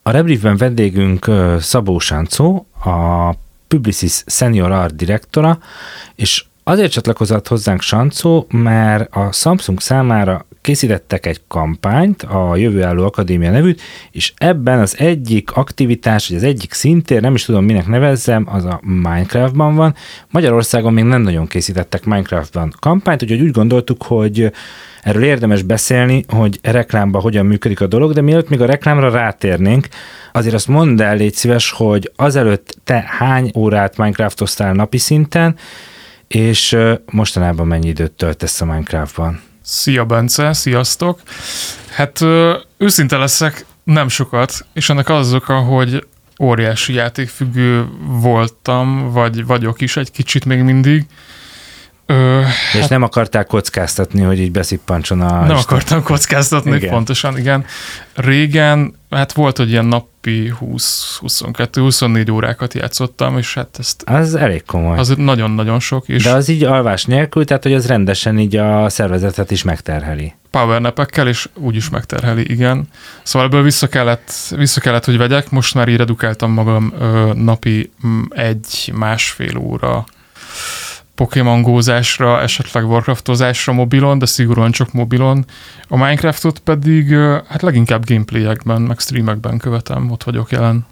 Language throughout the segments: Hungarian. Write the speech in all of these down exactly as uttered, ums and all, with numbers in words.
A Rebriefben vendégünk Szabó Sancó, a Publicis Senior Art direktora, és azért csatlakozott hozzánk Sancó, mert a Samsung számára készítettek egy kampányt, a Jövőálló Akadémia nevűt, és ebben az egyik aktivitás, vagy az egyik szintér, nem is tudom minek nevezzem, az a Minecraftban van. Magyarországon még nem nagyon készítettek Minecraftban kampányt, úgyhogy úgy gondoltuk, hogy erről érdemes beszélni, hogy reklámban hogyan működik a dolog, de mielőtt még a reklámra rátérnénk, azért azt mondd el, légy szíves, hogy azelőtt te hány órát Minecraftoztál napi szinten, és mostanában mennyi időt töltesz a Minecraftban? Szia Bence, sziasztok! Hát őszinte leszek, nem sokat, és ennek az oka, hogy óriási játékfüggő voltam, vagy vagyok is egy kicsit még mindig. Ö, és hát nem akarták kockáztatni, hogy így beszippancson a... Nem akartam kockáztatni, igen. Pontosan, igen. Régen, hát volt, hogy ilyen napi húsz, huszonkettő, huszonnégy órákat játszottam, és hát ezt... Az elég komoly. Az nagyon-nagyon sok. És de az így alvás nélkül, tehát hogy az rendesen így a szervezetet is megterheli. Powernapekkel, és úgy is megterheli, igen. Szóval ebből vissza kellett, vissza kellett, hogy vegyek, most már így redukáltam magam ö, napi egy-másfél óra Pokémon-gózásra, esetleg Warcraftozásra mobilon, de szigorúan csak mobilon. A Minecraftot pedig hát leginkább gameplayekben, meg streamekben követem, ott vagyok jelen.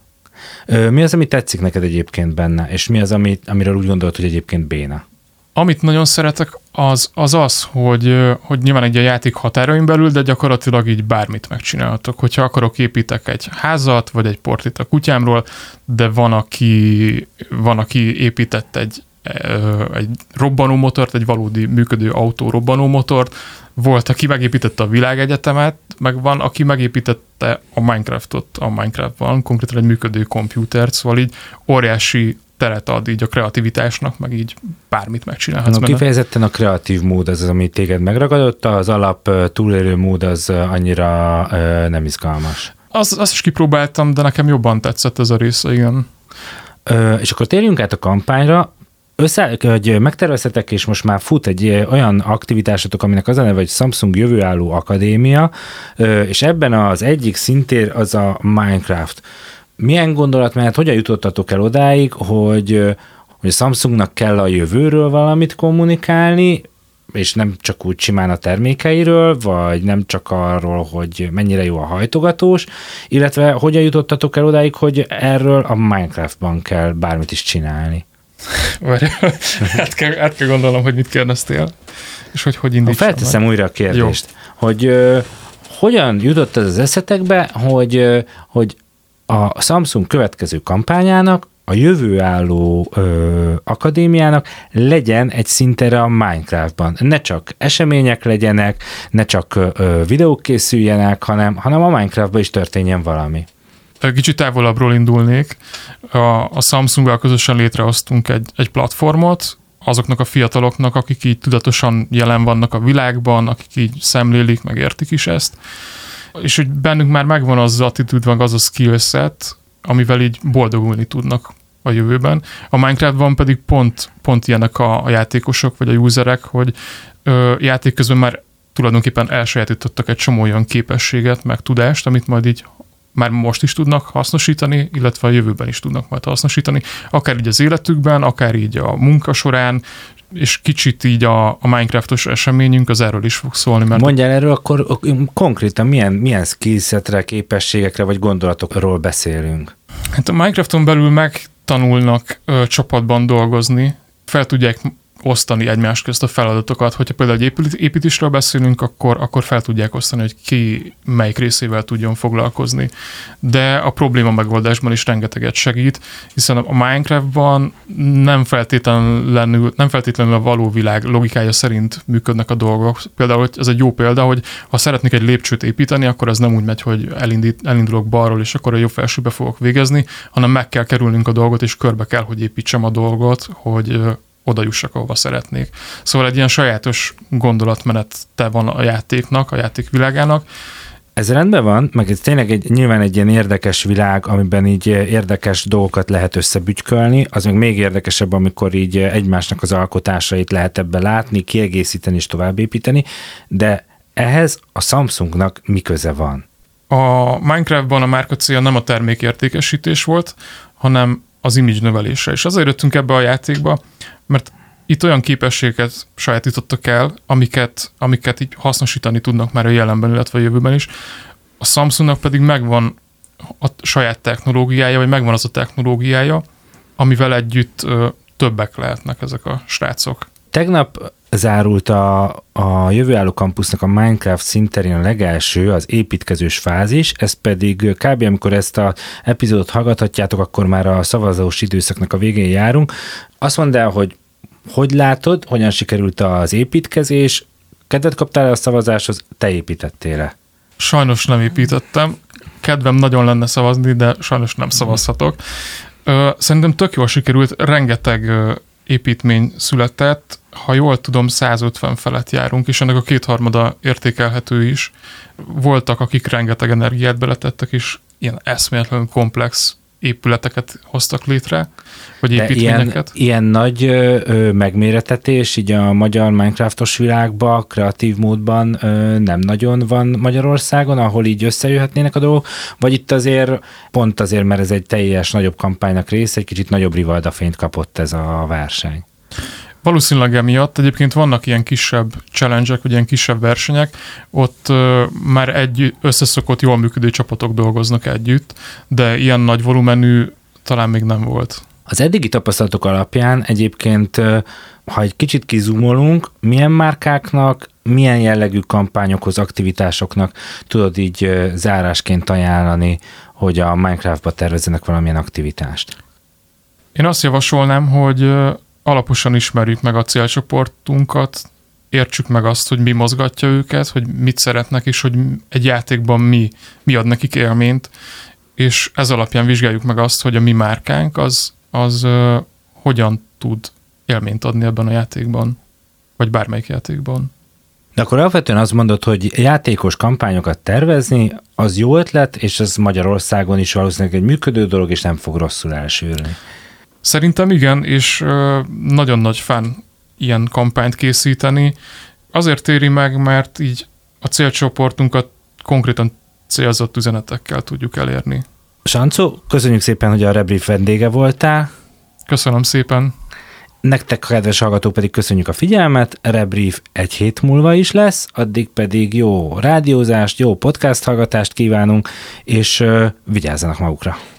Mi az, ami tetszik neked egyébként benne, és mi az, ami, amiről úgy gondolod, hogy egyébként béna? Amit nagyon szeretek, az az, az hogy, hogy nyilván egy a játék határain belül, de gyakorlatilag így bármit megcsinálhatok. Hogyha akarok, építek egy házat, vagy egy portrét a kutyámról, de van, aki, van, aki épített egy egy robbanómotort, egy valódi működő autó robbanómotort, volt, aki megépítette a világegyetemet, meg van, aki megépítette a Minecraftot a Minecraftban, konkrétan egy működő kompjútert, szóval így óriási teret ad így a kreativitásnak, meg így bármit megcsinálhatsz. No, kifejezetten a kreatív mód az, az, ami téged megragadott, az alap túlélő mód az annyira nem izgalmas. Az, azt is kipróbáltam, de nekem jobban tetszett ez a része, igen. Ö, és akkor térjünk át a kampányra. Össze, hogy megterveztetek, és most már fut egy olyan aktivitásotok, aminek az a neve, hogy Samsung Jövőálló Akadémia, és ebben az egyik szintér az a Minecraft. Milyen gondolatmenet, hogyan jutottatok el odáig, hogy, hogy a Samsungnak kell a jövőről valamit kommunikálni, és nem csak úgy simán a termékeiről, vagy nem csak arról, hogy mennyire jó a hajtogatós, illetve hogyan jutottatok el odáig, hogy erről a Minecraftban kell bármit is csinálni? Várj, át, kell, át kell gondolnom, hogy mit kérdeztél, és hogy hogy indítsam. Felteszem meg újra a kérdést, jó. hogy uh, hogyan jutott ez az eszetekbe, hogy, uh, hogy a Samsung következő kampányának, a Jövőálló uh, Akadémiának legyen egy szintere a Minecraftban. Ne csak események legyenek, ne csak uh, videók készüljenek, hanem, hanem a Minecraftban is történjen valami. Kicsit távolabbról indulnék. A, a Samsunggal közösen létrehoztunk egy, egy platformot azoknak a fiataloknak, akik így tudatosan jelen vannak a világban, akik így szemlélik, meg értik is ezt. És hogy bennünk már megvan az attitűd, meg az a skillset, amivel így boldogulni tudnak a jövőben. A Minecraftban pedig pont, pont ilyenek a, a játékosok, vagy a userek, hogy ö, játék közben már tulajdonképpen elsajátítottak egy csomó olyan képességet, meg tudást, amit majd így már most is tudnak hasznosítani, illetve a jövőben is tudnak majd hasznosítani, akár így az életükben, akár így a munka során, és kicsit így a, a Minecraftos eseményünk az erről is fog szólni. Mert mondjál erről, akkor konkrétan milyen, milyen skillsetre, képességekre vagy gondolatokról beszélünk? Hát a Minecrafton belül megtanulnak ö, csapatban dolgozni, fel tudják osztani egymás közt a feladatokat. Hogyha például egy építésről beszélünk, akkor, akkor fel tudják osztani, hogy ki melyik részével tudjon foglalkozni. De a probléma megoldásban is rengeteget segít, hiszen a Minecraftban nem feltétlenül, nem feltétlenül a való világ logikája szerint működnek a dolgok. Például ez egy jó példa, hogy ha szeretnék egy lépcsőt építeni, akkor ez nem úgy megy, hogy elindít, elindulok balról, és akkor a jobb felsőbe fogok végezni, hanem meg kell kerülnünk a dolgot, és körbe kell, hogy építsem a dolgot, hogy oda jussak, ahova szeretnék. Szóval egy ilyen sajátos gondolatmenete van a játéknak, a játékvilágának. Ez rendben van, meg ez tényleg egy, nyilván egy ilyen érdekes világ, amiben így érdekes dolgokat lehet összebütykölni, az meg még érdekesebb, amikor így egymásnak az alkotásait lehet ebbe látni, kiegészíteni és továbbépíteni, de ehhez a Samsungnak mi köze van? A Minecraftban a márka célja nem a termékértékesítés volt, hanem az image növelése. És azért jöttünk ebbe a játékba, mert itt olyan képességeket sajátítottak el, amiket, amiket így hasznosítani tudnak már a jelenben, illetve a jövőben is. A Samsungnak pedig megvan a saját technológiája, vagy megvan az a technológiája, amivel együtt ö, többek lehetnek ezek a srácok. Tegnap zárult a, a jövőálló kampusznak a Minecraft szinterén a legelső, az építkezős fázis, ez pedig kb. Amikor ezt az epizódot hallgathatjátok, akkor már a szavazós időszaknak a végén járunk. Azt mondd el, hogy hogy látod, hogyan sikerült az építkezés, kedvet kaptál a szavazáshoz, te építettél-e? Sajnos nem építettem, kedvem nagyon lenne szavazni, de sajnos nem szavazhatok. Szerintem tök jól sikerült, rengeteg építmény született, ha jól tudom, száz ötven felett járunk, és ennek a kétharmada értékelhető is. Voltak, akik rengeteg energiát beletettek, és ilyen eszméletlenül komplex épületeket hoztak létre, vagy építményeket. Ilyen, ilyen nagy ö, megméretetés így a magyar Minecraftos világban, kreatív módban ö, nem nagyon van Magyarországon, ahol így összejöhetnének a dolgok, vagy itt azért pont azért, mert ez egy teljes nagyobb kampánynak része, egy kicsit nagyobb rivaldafényt kapott ez a verseny. Valószínűleg emiatt. Egyébként vannak ilyen kisebb challenge-ek, vagy ilyen kisebb versenyek, ott uh, már egy összeszokott, jól működő csapatok dolgoznak együtt, de ilyen nagy volumenű talán még nem volt. Az eddigi tapasztalatok alapján egyébként, ha egy kicsit kizumolunk, milyen márkáknak, milyen jellegű kampányokhoz, aktivitásoknak tudod így zárásként ajánlani, hogy a Minecraftba tervezzenek valamilyen aktivitást? Én azt javasolnám, hogy alaposan ismerjük meg a célcsoportunkat, értsük meg azt, hogy mi mozgatja őket, hogy mit szeretnek, és hogy egy játékban mi, mi ad nekik élményt, és ez alapján vizsgáljuk meg azt, hogy a mi márkánk az, az uh, hogyan tud élményt adni ebben a játékban, vagy bármelyik játékban. De akkor alapvetően azt mondod, hogy játékos kampányokat tervezni, az jó ötlet, és az Magyarországon is valószínűleg egy működő dolog, és nem fog rosszul elsülni. Szerintem igen, és uh, nagyon nagy fán ilyen kampányt készíteni. Azért éri meg, mert így a célcsoportunkat konkrétan célzott üzenetekkel tudjuk elérni. Sancó, köszönjük szépen, hogy a Rebrief vendége voltál. Köszönöm szépen. Nektek, kedves hallgatók, pedig köszönjük a figyelmet. Rebrief egy hét múlva is lesz, addig pedig jó rádiózást, jó podcast hallgatást kívánunk, és uh, vigyázzanak magukra.